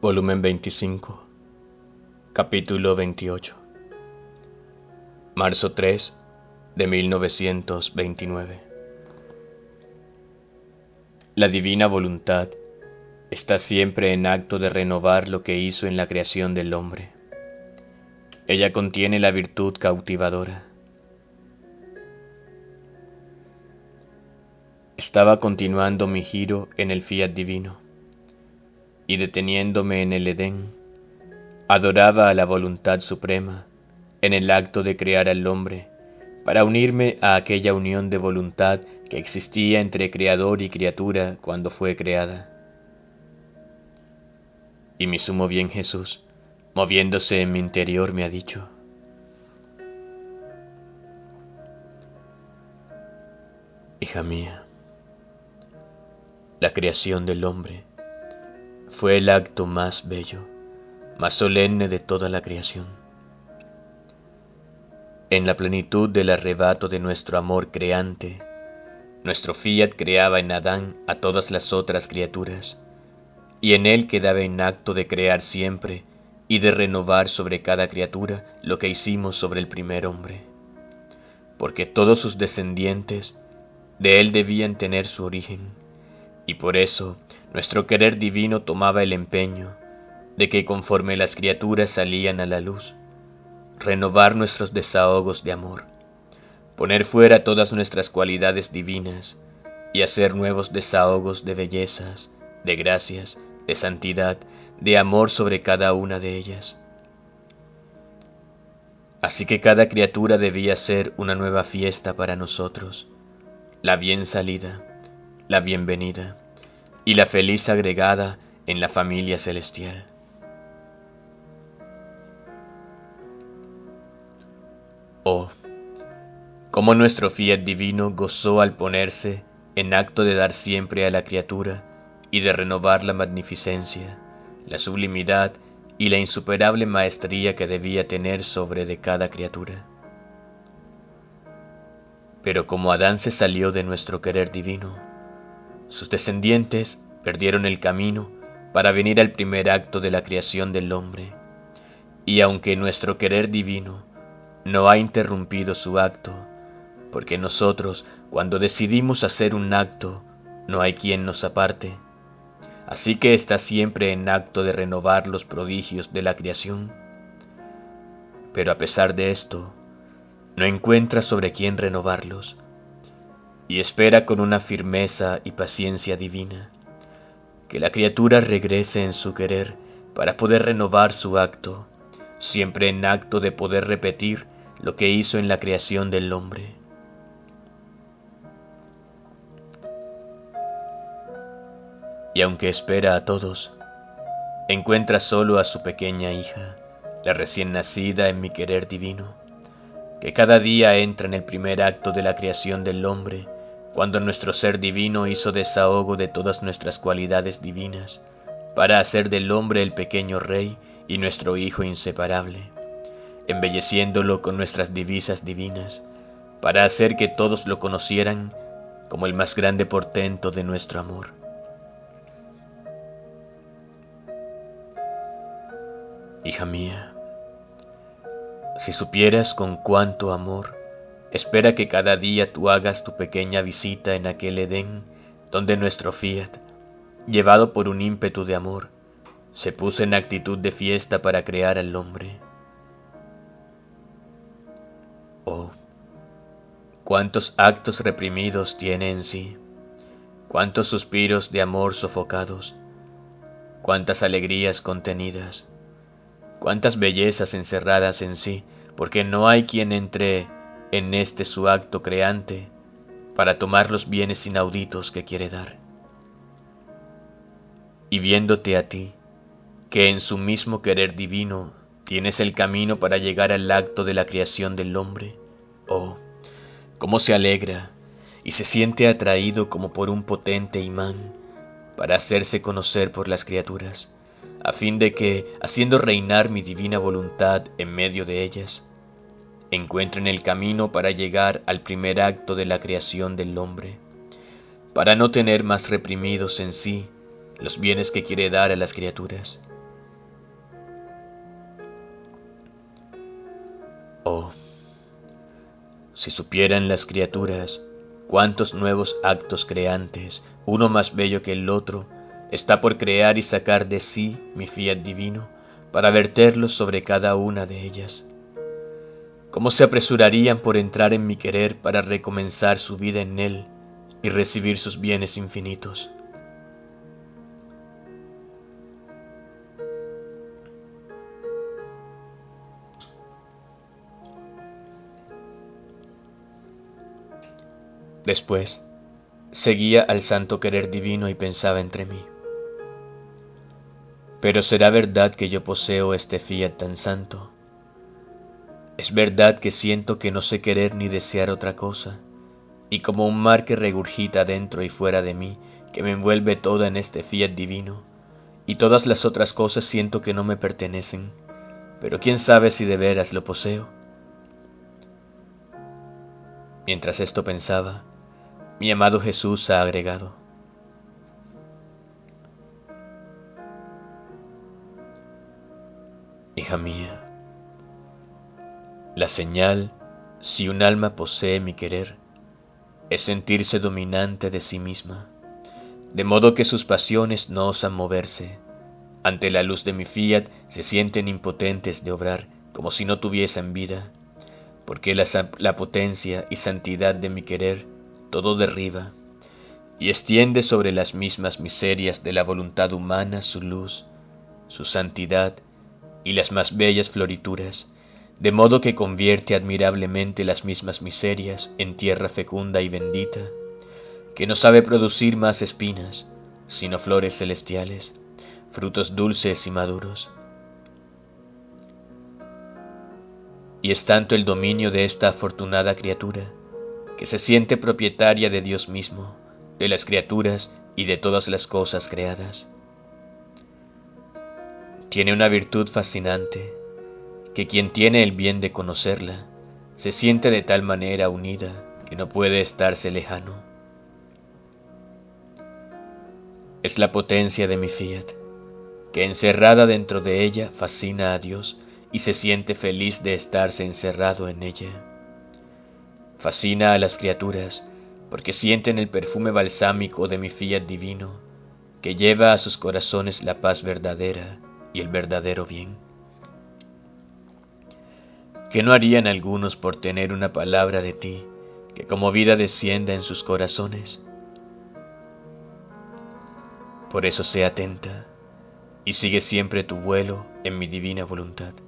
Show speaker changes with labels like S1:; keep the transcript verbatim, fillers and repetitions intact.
S1: Volumen veinticinco, capítulo veintiocho, marzo tres de mil novecientos veintinueve. La divina voluntad está siempre en acto de renovar lo que hizo en la creación del hombre. Ella contiene la virtud cautivadora. Estaba continuando mi giro en el fiat divino, y deteniéndome en el Edén, adoraba a la voluntad suprema en el acto de crear al hombre, para unirme a aquella unión de voluntad que existía entre creador y criatura cuando fue creada. Y mi sumo bien Jesús, moviéndose en mi interior, me ha dicho: hija mía, la creación del hombre fue el acto más bello, más solemne de toda la creación. En la plenitud del arrebato de nuestro amor creante, nuestro fiat creaba en Adán a todas las otras criaturas, y en él quedaba en acto de crear siempre y de renovar sobre cada criatura lo que hicimos sobre el primer hombre, porque todos sus descendientes de él debían tener su origen, y por eso nuestro querer divino tomaba el empeño de que conforme las criaturas salían a la luz, renovar nuestros desahogos de amor, poner fuera todas nuestras cualidades divinas y hacer nuevos desahogos de bellezas, de gracias, de santidad, de amor sobre cada una de ellas. Así que cada criatura debía ser una nueva fiesta para nosotros, la bien salida, la bienvenida y la feliz agregada en la familia celestial. Oh, cómo nuestro fiat divino gozó al ponerse en acto de dar siempre a la criatura y de renovar la magnificencia, la sublimidad y la insuperable maestría que debía tener sobre de cada criatura. Pero como Adán se salió de nuestro querer divino, sus descendientes perdieron el camino para venir al primer acto de la creación del hombre, y aunque nuestro querer divino no ha interrumpido su acto, porque nosotros, cuando decidimos hacer un acto, no hay quien nos aparte, así que está siempre en acto de renovar los prodigios de la creación. Pero a pesar de esto, no encuentra sobre quién renovarlos, y espera con una firmeza y paciencia divina que la criatura regrese en su querer para poder renovar su acto, siempre en acto de poder repetir lo que hizo en la creación del hombre. Y aunque espera a todos, encuentra solo a su pequeña hija, la recién nacida en mi querer divino, que cada día entra en el primer acto de la creación del hombre, cuando nuestro ser divino hizo desahogo de todas nuestras cualidades divinas, para hacer del hombre el pequeño rey y nuestro hijo inseparable, embelleciéndolo con nuestras divisas divinas, para hacer que todos lo conocieran como el más grande portento de nuestro amor. Hija mía, si supieras con cuánto amor espera que cada día tú hagas tu pequeña visita en aquel Edén donde nuestro fiat, llevado por un ímpetu de amor, se puso en actitud de fiesta para crear al hombre. Oh, cuántos actos reprimidos tiene en sí, cuántos suspiros de amor sofocados, cuántas alegrías contenidas, cuántas bellezas encerradas en sí, porque no hay quien entre en este su acto creante para tomar los bienes inauditos que quiere dar. Y viéndote a ti, que en su mismo querer divino tienes el camino para llegar al acto de la creación del hombre, oh, cómo se alegra y se siente atraído como por un potente imán para hacerse conocer por las criaturas, a fin de que, haciendo reinar mi divina voluntad en medio de ellas, encuentren el camino para llegar al primer acto de la creación del hombre, para no tener más reprimidos en sí los bienes que quiere dar a las criaturas, Oh, si supieran las criaturas cuántos nuevos actos creantes, uno más bello que el otro, está por crear y sacar de sí mi fiat divino, para verterlos sobre cada una de ellas. ¿Cómo se apresurarían por entrar en mi querer para recomenzar su vida en él y recibir sus bienes infinitos? Después, seguía al santo querer divino y pensaba entre mí: pero ¿será verdad que yo poseo este fiat tan santo? Es verdad que siento que no sé querer ni desear otra cosa, y como un mar que regurgita dentro y fuera de mí, que me envuelve toda en este fiat divino, y todas las otras cosas siento que no me pertenecen, pero quién sabe si de veras lo poseo. Mientras esto pensaba, mi amado Jesús ha agregado: hija mía, la señal, si un alma posee mi querer, es sentirse dominante de sí misma, de modo que sus pasiones no osan moverse. Ante la luz de mi fiat se sienten impotentes de obrar, como si no tuviesen vida, porque la, la potencia y santidad de mi querer todo derriba, y extiende sobre las mismas miserias de la voluntad humana su luz, su santidad y las más bellas florituras, de modo que convierte admirablemente las mismas miserias en tierra fecunda y bendita, que no sabe producir más espinas, sino flores celestiales, frutos dulces y maduros. Y es tanto el dominio de esta afortunada criatura, que se siente propietaria de Dios mismo, de las criaturas y de todas las cosas creadas. Tiene una virtud fascinante, que quien tiene el bien de conocerla, se siente de tal manera unida que no puede estarse lejano. Es la potencia de mi fiat, que encerrada dentro de ella fascina a Dios y se siente feliz de estarse encerrado en ella. Fascina a las criaturas porque sienten el perfume balsámico de mi fiat divino, que lleva a sus corazones la paz verdadera y el verdadero bien. ¿Qué no harían algunos por tener una palabra de ti que como vida descienda en sus corazones? Por eso sé atenta y sigue siempre tu vuelo en mi divina voluntad.